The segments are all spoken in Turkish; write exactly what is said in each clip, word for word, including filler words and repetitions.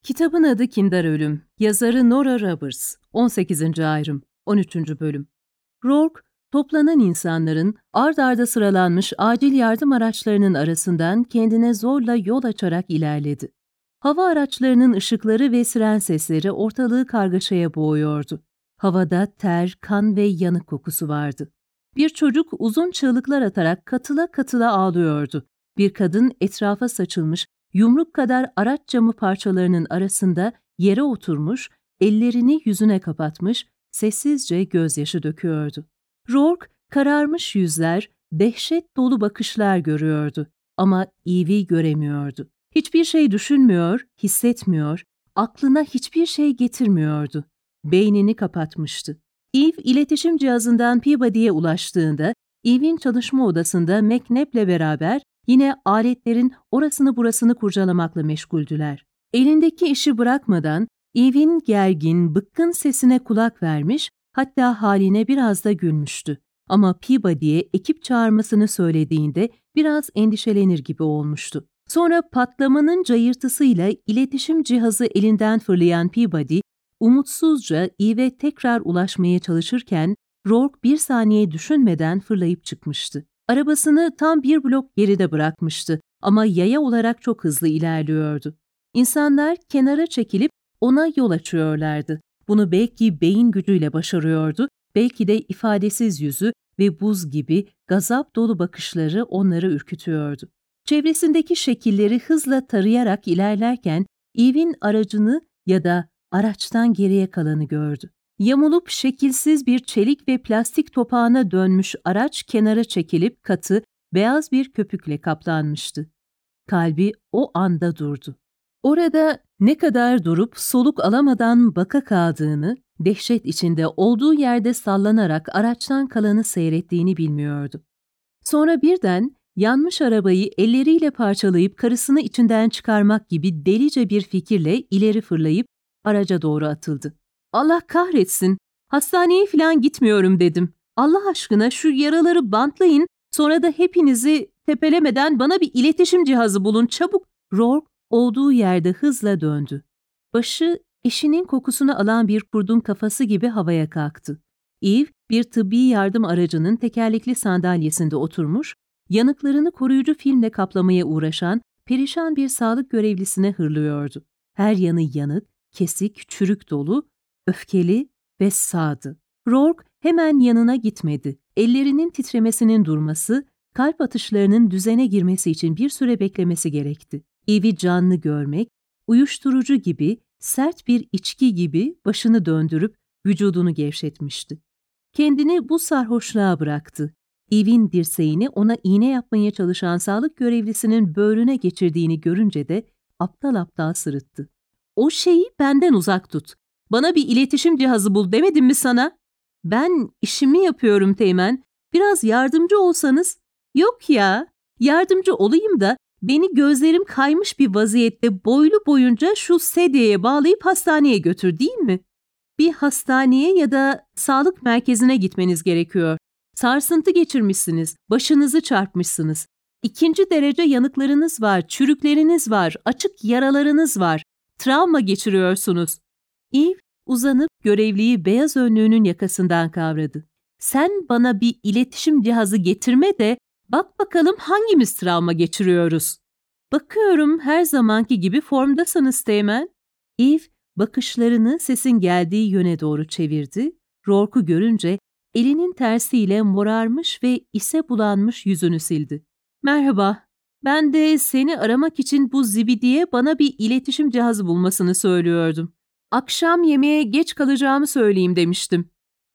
Kitabın adı Kinder Ölüm. Yazarı Nora Roberts. on sekizinci ayrım. on üçüncü bölüm. Rourke, toplanan insanların ard arda sıralanmış acil yardım araçlarının arasından kendine zorla yol açarak ilerledi. Hava araçlarının ışıkları ve siren sesleri ortalığı kargaşaya boğuyordu. Havada ter, kan ve yanık kokusu vardı. Bir çocuk uzun çığlıklar atarak katıla katıla ağlıyordu. Bir kadın etrafa saçılmış, yumruk kadar araç camı parçalarının arasında yere oturmuş, ellerini yüzüne kapatmış, sessizce gözyaşı döküyordu. Rourke, kararmış yüzler, dehşet dolu bakışlar görüyordu ama Eve'i göremiyordu. Hiçbir şey düşünmüyor, hissetmiyor, aklına hiçbir şey getirmiyordu. Beynini kapatmıştı. Eve, iletişim cihazından Peabody'ye ulaştığında, Eve'in çalışma odasında McNabb'le beraber yine aletlerin orasını burasını kurcalamakla meşguldüler. Elindeki işi bırakmadan Eve'in gergin, bıkkın sesine kulak vermiş, hatta haline biraz da gülmüştü. Ama Peabody'ye ekip çağırmasını söylediğinde biraz endişelenir gibi olmuştu. Sonra patlamanın cayırtısıyla iletişim cihazı elinden fırlayan Peabody, umutsuzca Eve'e tekrar ulaşmaya çalışırken Rourke bir saniye düşünmeden fırlayıp çıkmıştı. Arabasını tam bir blok geride bırakmıştı ama yaya olarak çok hızlı ilerliyordu. İnsanlar kenara çekilip ona yol açıyorlardı. Bunu belki beyin gücüyle başarıyordu, belki de ifadesiz yüzü ve buz gibi gazap dolu bakışları onları ürkütüyordu. Çevresindeki şekilleri hızla tarayarak ilerlerken Eve'in aracını ya da araçtan geriye kalanı gördü. Yamulup şekilsiz bir çelik ve plastik topağına dönmüş araç kenara çekilip katı, beyaz bir köpükle kaplanmıştı. Kalbi o anda durdu. Orada ne kadar durup soluk alamadan baka kaldığını, dehşet içinde olduğu yerde sallanarak araçtan kalanı seyrettiğini bilmiyordu. Sonra birden yanmış arabayı elleriyle parçalayıp karısını içinden çıkarmak gibi delice bir fikirle ileri fırlayıp araca doğru atıldı. Allah kahretsin, hastaneye falan gitmiyorum dedim. Allah aşkına şu yaraları bantlayın, sonra da hepinizi tepelemeden bana bir iletişim cihazı bulun çabuk. Rourke olduğu yerde hızla döndü. Başı eşinin kokusunu alan bir kurdun kafası gibi havaya kalktı. Eve bir tıbbi yardım aracının tekerlekli sandalyesinde oturmuş, yanıklarını koruyucu filmle kaplamaya uğraşan perişan bir sağlık görevlisine hırlıyordu. Her yanı yanık, kesik, çürük dolu, öfkeli ve sağdı. Rourke hemen yanına gitmedi. Ellerinin titremesinin durması, kalp atışlarının düzene girmesi için bir süre beklemesi gerekti. Eve'i canlı görmek, uyuşturucu gibi, sert bir içki gibi başını döndürüp vücudunu gevşetmişti. Kendini bu sarhoşluğa bıraktı. Eve'in dirseğini ona iğne yapmaya çalışan sağlık görevlisinin böğrüne geçirdiğini görünce de aptal aptal sırıttı. O şeyi benden uzak tut. Bana bir iletişim cihazı bul demedim mi sana? Ben işimi yapıyorum Teğmen. Biraz yardımcı olsanız. Yok ya, yardımcı olayım da beni gözlerim kaymış bir vaziyette boylu boyunca şu sedyeye bağlayıp hastaneye götür değil mi? Bir hastaneye ya da sağlık merkezine gitmeniz gerekiyor. Sarsıntı geçirmişsiniz, başınızı çarpmışsınız. İkinci derece yanıklarınız var, çürükleriniz var, açık yaralarınız var. Travma geçiriyorsunuz. Eve uzanıp görevliyi beyaz önlüğünün yakasından kavradı. Sen bana bir iletişim cihazı getirme de bak bakalım hangimiz travma geçiriyoruz. Bakıyorum her zamanki gibi formdasınız Teğmen. Eve bakışlarını sesin geldiği yöne doğru çevirdi. Rourke'u görünce elinin tersiyle morarmış ve ise bulanmış yüzünü sildi. Merhaba, ben de seni aramak için bu zibidiye bana bir iletişim cihazı bulmasını söylüyordum. Akşam yemeğe geç kalacağımı söyleyeyim demiştim.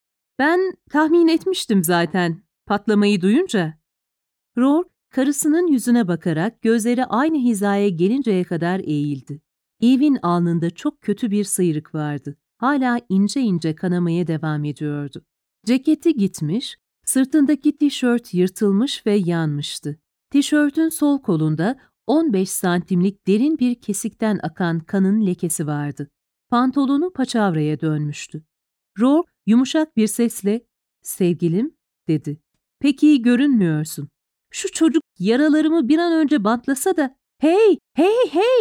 Ben tahmin etmiştim zaten, patlamayı duyunca. Rourke, karısının yüzüne bakarak gözleri aynı hizaya gelinceye kadar eğildi. Eve'in alnında çok kötü bir sıyrık vardı. Hala ince ince kanamaya devam ediyordu. Ceketi gitmiş, sırtındaki tişört yırtılmış ve yanmıştı. Tişörtün sol kolunda on beş santimlik derin bir kesikten akan kanın lekesi vardı. Pantolonu paçavraya dönmüştü. Rourke yumuşak bir sesle, "Sevgilim," dedi. "Pek iyi görünmüyorsun. Şu çocuk yaralarımı bir an önce bantlasa da..." "Hey, hey, hey!"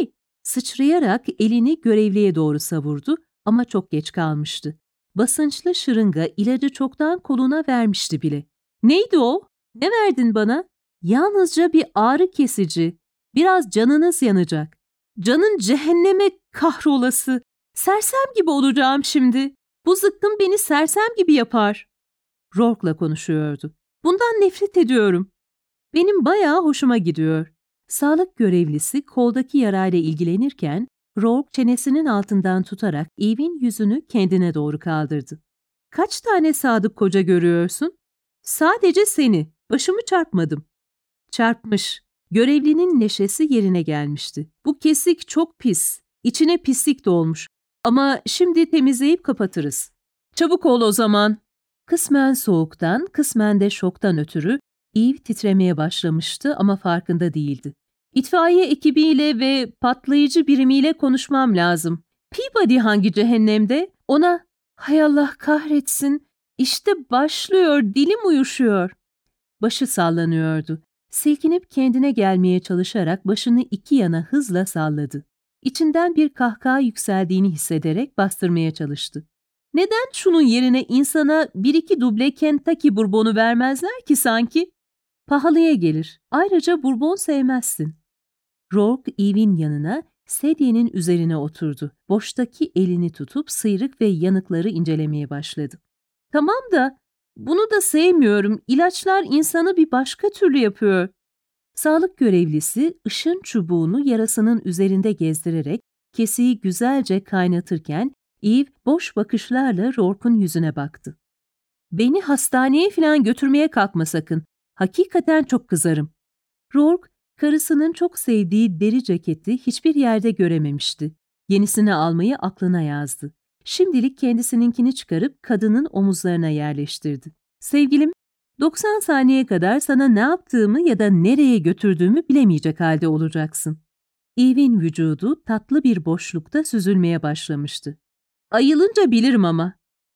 Sıçrayarak elini görevliye doğru savurdu ama çok geç kalmıştı. Basınçlı şırınga ilacı çoktan koluna vermişti bile. Neydi o? Ne verdin bana? Yalnızca bir ağrı kesici. Biraz canınız yanacak. Canın cehenneme kahrolası. Sersem gibi olacağım şimdi. Bu zıkkım beni sersem gibi yapar. Rourke'la konuşuyordu. Bundan nefret ediyorum. Benim bayağı hoşuma gidiyor. Sağlık görevlisi koldaki yarayla ilgilenirken Rourke çenesinin altından tutarak Eve'in yüzünü kendine doğru kaldırdı. Kaç tane sadık koca görüyorsun? Sadece seni. Başımı çarpmadım. Çarpmış. Görevlinin neşesi yerine gelmişti. Bu kesik çok pis. İçine pislik dolmuş. Ama şimdi temizleyip kapatırız. Çabuk ol o zaman. Kısmen soğuktan, kısmen de şoktan ötürü Eve titremeye başlamıştı ama farkında değildi. İtfaiye ekibiyle ve patlayıcı birimiyle konuşmam lazım. Peabody hangi cehennemde? Ona, hay Allah kahretsin, işte başlıyor, dilim uyuşuyor. Başı sallanıyordu. Silkinip kendine gelmeye çalışarak başını iki yana hızla salladı. İçinden bir kahkaha yükseldiğini hissederek bastırmaya çalıştı. Neden şunun yerine insana bir iki duble Kentucky bourbonu vermezler ki sanki? Pahalıya gelir. Ayrıca bourbon sevmezsin. Rourke Eve'in yanına, sedyenin üzerine oturdu. Boştaki elini tutup sıyrık ve yanıkları incelemeye başladı. Tamam da bunu da sevmiyorum. İlaçlar insanı bir başka türlü yapıyor. Sağlık görevlisi ışın çubuğunu yarasının üzerinde gezdirerek kesiği güzelce kaynatırken Eve boş bakışlarla Rourke'un yüzüne baktı. Beni hastaneye falan götürmeye kalkma sakın. Hakikaten çok kızarım. Rourke, karısının çok sevdiği deri ceketi hiçbir yerde görememişti. Yenisini almayı aklına yazdı. Şimdilik kendisininkini çıkarıp kadının omuzlarına yerleştirdi. Sevgilim, doksan saniye kadar sana ne yaptığımı ya da nereye götürdüğümü bilemeyecek halde olacaksın. Eve'in vücudu tatlı bir boşlukta süzülmeye başlamıştı. Ayılınca bilirim ama.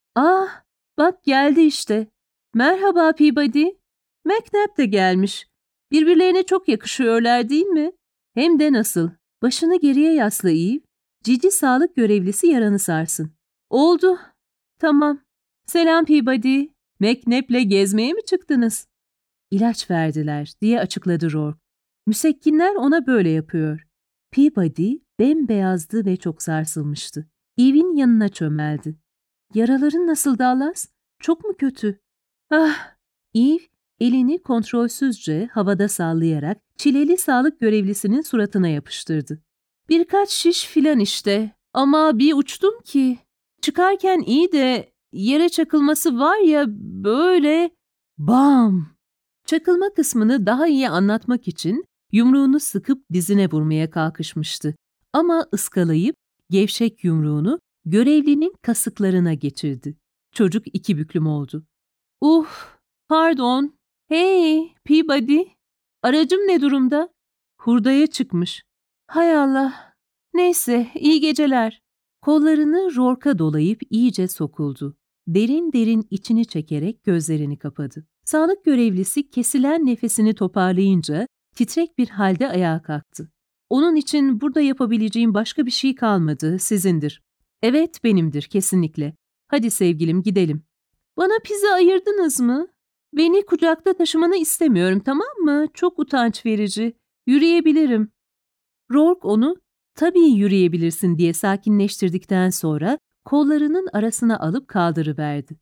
Ah, bak geldi işte. Merhaba Peabody. McNabb de gelmiş. Birbirlerine çok yakışıyorlar değil mi? Hem de nasıl. Başını geriye yasla Eve. Cici sağlık görevlisi yaranı sarsın. Oldu. Tamam. Selam Peabody. McNabb'le gezmeye mi çıktınız? İlaç verdiler diye açıkladı Rourke. Müsekkinler ona böyle yapıyor. Peabody bembeyazdı ve çok sarsılmıştı. Eve'in yanına çömeldi. Yaraların nasıl Dallas? Çok mu kötü? Ah! Eve elini kontrolsüzce havada sallayarak çileli sağlık görevlisinin suratına yapıştırdı. Birkaç şiş filan işte. Ama bir uçtum ki. Çıkarken iyi de yere çakılması var ya böyle... Bam! Çakılma kısmını daha iyi anlatmak için yumruğunu sıkıp dizine vurmaya kalkışmıştı. Ama ıskalayıp gevşek yumruğunu görevlinin kasıklarına geçirdi. Çocuk iki büklüm oldu. Uh, pardon. Hey, Peabody. Aracım ne durumda? Hurdaya çıkmış. Hay Allah. Neyse, iyi geceler. Kollarını Rourke'a dolayıp iyice sokuldu. Derin derin içini çekerek gözlerini kapadı. Sağlık görevlisi kesilen nefesini toparlayınca titrek bir halde ayağa kalktı. Onun için burada yapabileceğim başka bir şey kalmadı, sizindir. Evet, benimdir, kesinlikle. Hadi sevgilim, gidelim. Bana pizza ayırdınız mı? Beni kucakta taşımanı istemiyorum, tamam mı? Çok utanç verici. Yürüyebilirim. Rourke onu, tabii yürüyebilirsin diye sakinleştirdikten sonra kollarının arasına alıp kaldırıverdi.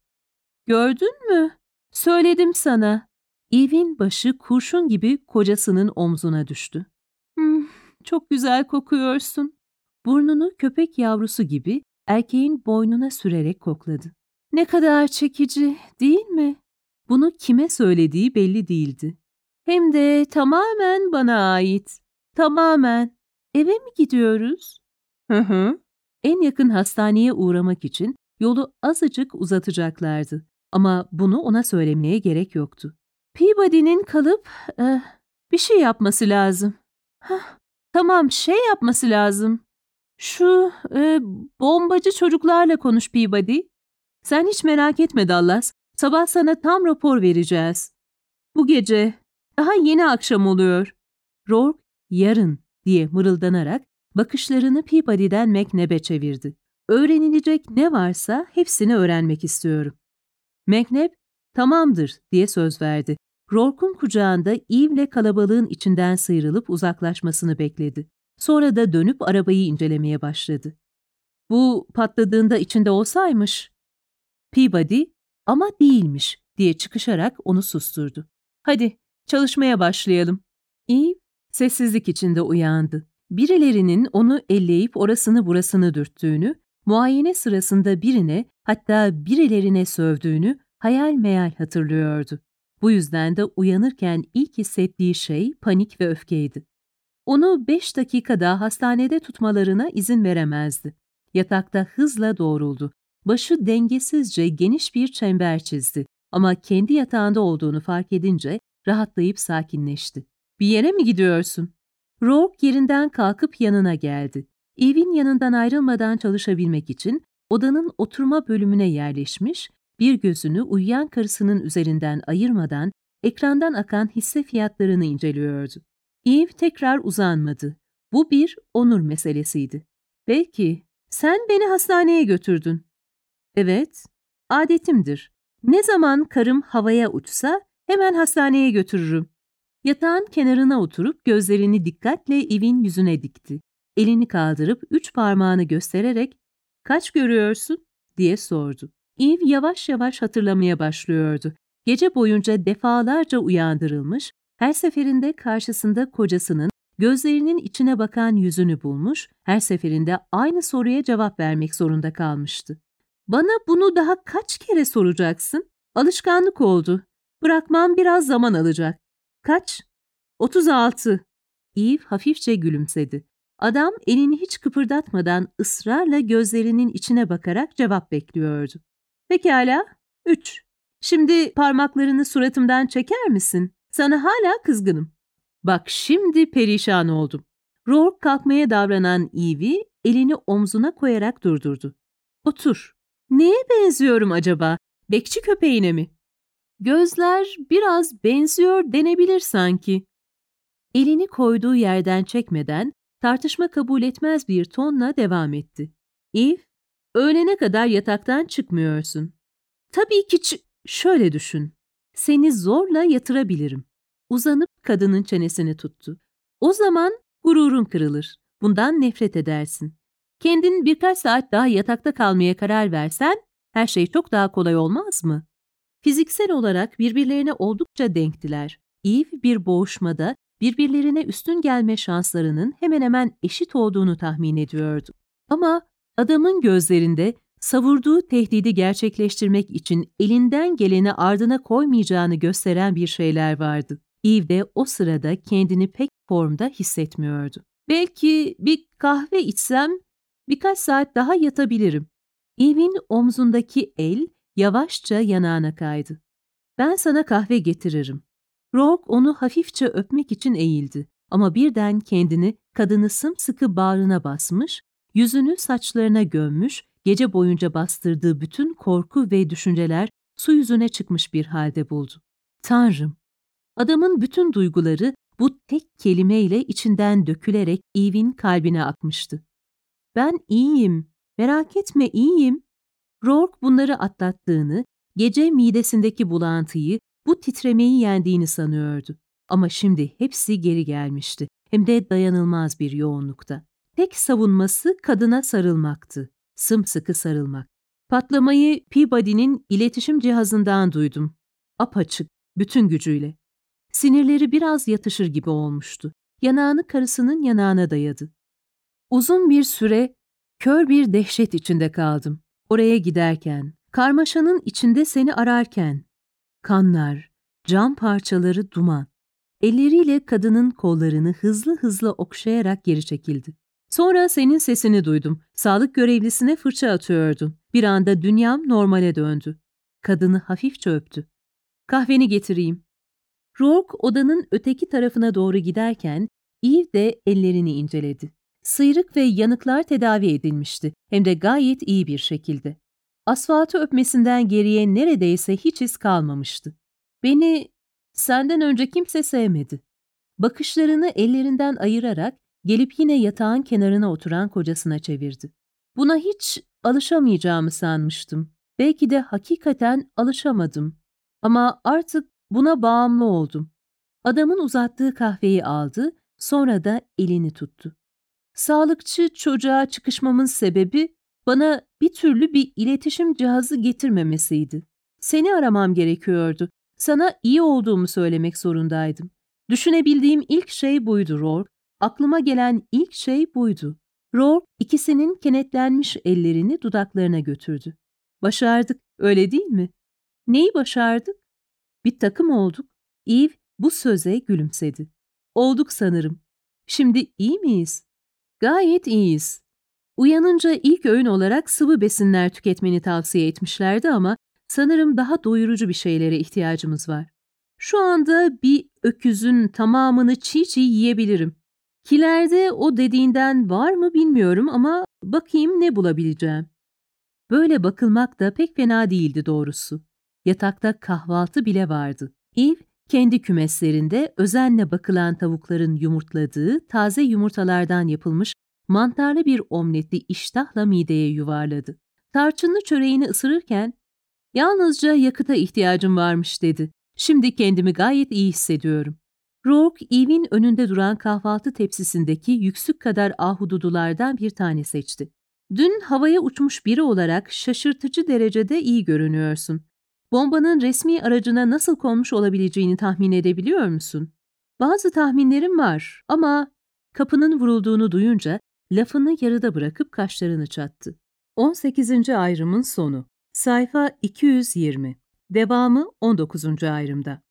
Gördün mü? Söyledim sana. Eve'in başı kurşun gibi kocasının omzuna düştü. Hmm, çok güzel kokuyorsun. Burnunu köpek yavrusu gibi erkeğin boynuna sürerek kokladı. Ne kadar çekici, değil mi? Bunu kime söylediği belli değildi. Hem de tamamen bana ait. Tamamen. Eve mi gidiyoruz? Hı hı. En yakın hastaneye uğramak için yolu azıcık uzatacaklardı. Ama bunu ona söylemeye gerek yoktu. Peabody'nin kalıp eh, bir şey yapması lazım. Hah, tamam, şey yapması lazım. Şu e, bombacı çocuklarla konuş Peabody. Sen hiç merak etme Dallas. Sabah sana tam rapor vereceğiz. Bu gece. Daha yeni akşam oluyor. Rourke yarın diye mırıldanarak Bakışlarını Peabody'den McNabb'e çevirdi. Öğrenilecek ne varsa hepsini öğrenmek istiyorum. McNabb, tamamdır diye söz verdi. Rourke'un kucağında Eve'le kalabalığın içinden sıyrılıp uzaklaşmasını bekledi. Sonra da dönüp arabayı incelemeye başladı. Bu patladığında içinde olsaymış. Peabody, ama değilmiş diye çıkışarak onu susturdu. Hadi çalışmaya başlayalım. Eve sessizlik içinde uyandı. Birilerinin onu elleyip orasını burasını dürttüğünü, muayene sırasında birine, hatta birilerine sövdüğünü hayal meyal hatırlıyordu. Bu yüzden de uyanırken ilk hissettiği şey panik ve öfkeydi. Onu beş dakika daha hastanede tutmalarına izin veremezdi. Yatakta hızla doğruldu. Başı dengesizce geniş bir çember çizdi ama kendi yatağında olduğunu fark edince rahatlayıp sakinleşti. Bir yere mi gidiyorsun? Rourke yerinden kalkıp yanına geldi. Eve'in yanından ayrılmadan çalışabilmek için odanın oturma bölümüne yerleşmiş, bir gözünü uyuyan karısının üzerinden ayırmadan ekrandan akan hisse fiyatlarını inceliyordu. Eve tekrar uzanmadı. Bu bir onur meselesiydi. Belki sen beni hastaneye götürdün. Evet, adetimdir. Ne zaman karım havaya uçsa hemen hastaneye götürürüm. Yatağın kenarına oturup gözlerini dikkatle Eve'in yüzüne dikti. Elini kaldırıp üç parmağını göstererek "Kaç görüyorsun?" diye sordu. Eve yavaş yavaş hatırlamaya başlıyordu. Gece boyunca defalarca uyandırılmış, her seferinde karşısında kocasının gözlerinin içine bakan yüzünü bulmuş, her seferinde aynı soruya cevap vermek zorunda kalmıştı. Bana bunu daha kaç kere soracaksın? Alışkanlık oldu. Bırakmam biraz zaman alacak. Kaç? Otuz altı. Eve hafifçe gülümsedi. Adam elini hiç kıpırdatmadan ısrarla gözlerinin içine bakarak cevap bekliyordu. Pekala, üç. Şimdi parmaklarını suratımdan çeker misin? Sana hala kızgınım. Bak şimdi perişan oldum. Rourke kalkmaya davranan Eve'i elini omzuna koyarak durdurdu. Otur. Neye benziyorum acaba? Bekçi köpeğine mi? Gözler biraz benziyor denebilir sanki. Elini koyduğu yerden çekmeden tartışma kabul etmez bir tonla devam etti. Eve, öğlene kadar yataktan çıkmıyorsun. Tabii ki ç- şöyle düşün. Seni zorla yatırabilirim. Uzanıp kadının çenesini tuttu. O zaman gururun kırılır. Bundan nefret edersin. Kendin birkaç saat daha yatakta kalmaya karar versen her şey çok daha kolay olmaz mı? Fiziksel olarak birbirlerine oldukça denktiler. Eve bir boğuşmada birbirlerine üstün gelme şanslarının hemen hemen eşit olduğunu tahmin ediyordu. Ama adamın gözlerinde savurduğu tehdidi gerçekleştirmek için elinden geleni ardına koymayacağını gösteren bir şeyler vardı. Eve de o sırada kendini pek formda hissetmiyordu. Belki bir kahve içsem birkaç saat daha yatabilirim. Eve'in omzundaki el yavaşça yanağına kaydı. Ben sana kahve getiririm. Rourke onu hafifçe öpmek için eğildi ama birden kendini kadını sımsıkı bağrına basmış, yüzünü saçlarına gömmüş, gece boyunca bastırdığı bütün korku ve düşünceler su yüzüne çıkmış bir halde buldu. Tanrım! Adamın bütün duyguları bu tek kelimeyle içinden dökülerek Eve'in kalbine akmıştı. Ben iyiyim, merak etme iyiyim. Rourke bunları atlattığını, gece midesindeki bulantıyı, bu titremeyi yendiğini sanıyordu. Ama şimdi hepsi geri gelmişti, hem de dayanılmaz bir yoğunlukta. Tek savunması kadına sarılmaktı, sımsıkı sarılmak. Patlamayı Peabody'nin iletişim cihazından duydum. Apaçık, bütün gücüyle. Sinirleri biraz yatışır gibi olmuştu. Yanağını karısının yanağına dayadı. Uzun bir süre kör bir dehşet içinde kaldım. Oraya giderken, karmaşanın içinde seni ararken. Kanlar, cam parçaları duman. Elleriyle kadının kollarını hızlı hızlı okşayarak geri çekildi. Sonra senin sesini duydum. Sağlık görevlisine fırça atıyordun. Bir anda dünyam normale döndü. Kadını hafifçe öptü. Kahveni getireyim. Rourke odanın öteki tarafına doğru giderken Eve de ellerini inceledi. Sıyrık ve yanıklar tedavi edilmişti, hem de gayet iyi bir şekilde. Asfaltı öpmesinden geriye neredeyse hiç iz kalmamıştı. Beni senden önce kimse sevmedi. Bakışlarını ellerinden ayırarak Gelip yine yatağın kenarına oturan kocasına çevirdi. Buna hiç alışamayacağımı sanmıştım. Belki de hakikaten alışamadım. Ama artık buna bağımlı oldum. Adamın uzattığı kahveyi aldı, sonra da elini tuttu. Sağlıkçı çocuğa çıkışmamın sebebi bana bir türlü bir iletişim cihazı getirmemesiydi. Seni aramam gerekiyordu. Sana iyi olduğumu söylemek zorundaydım. Düşünebildiğim ilk şey buydu Rourke. Aklıma gelen ilk şey buydu. Rourke ikisinin kenetlenmiş ellerini dudaklarına götürdü. Başardık, öyle değil mi? Neyi başardık? Bir takım olduk. Eve bu söze gülümsedi. Olduk sanırım. Şimdi iyi miyiz? Gayet iyiyiz. Uyanınca ilk öğün olarak sıvı besinler tüketmeni tavsiye etmişlerdi ama sanırım daha doyurucu bir şeylere ihtiyacımız var. Şu anda bir öküzün tamamını çiğ çiğ yiyebilirim. Kilerde o dediğinden var mı bilmiyorum ama bakayım ne bulabileceğim. Böyle bakılmak da pek fena değildi doğrusu. Yatakta kahvaltı bile vardı. Eve, kendi kümeslerinde özenle bakılan tavukların yumurtladığı taze yumurtalardan yapılmış mantarlı bir omleti iştahla mideye yuvarladı. Tarçınlı çöreğini ısırırken, "Yalnızca yakıta ihtiyacım varmış," dedi. "Şimdi kendimi gayet iyi hissediyorum." Rourke, Eve'in önünde duran kahvaltı tepsisindeki yüksük kadar ahududulardan bir tane seçti. "Dün havaya uçmuş biri olarak şaşırtıcı derecede iyi görünüyorsun. Bombanın resmi aracına nasıl konmuş olabileceğini tahmin edebiliyor musun?" "Bazı tahminlerim var ama..." Kapının vurulduğunu duyunca lafını yarıda bırakıp kaşlarını çattı. on sekizinci ayrımın sonu. Sayfa iki yüz yirmi. Devamı on dokuzuncu ayrımda.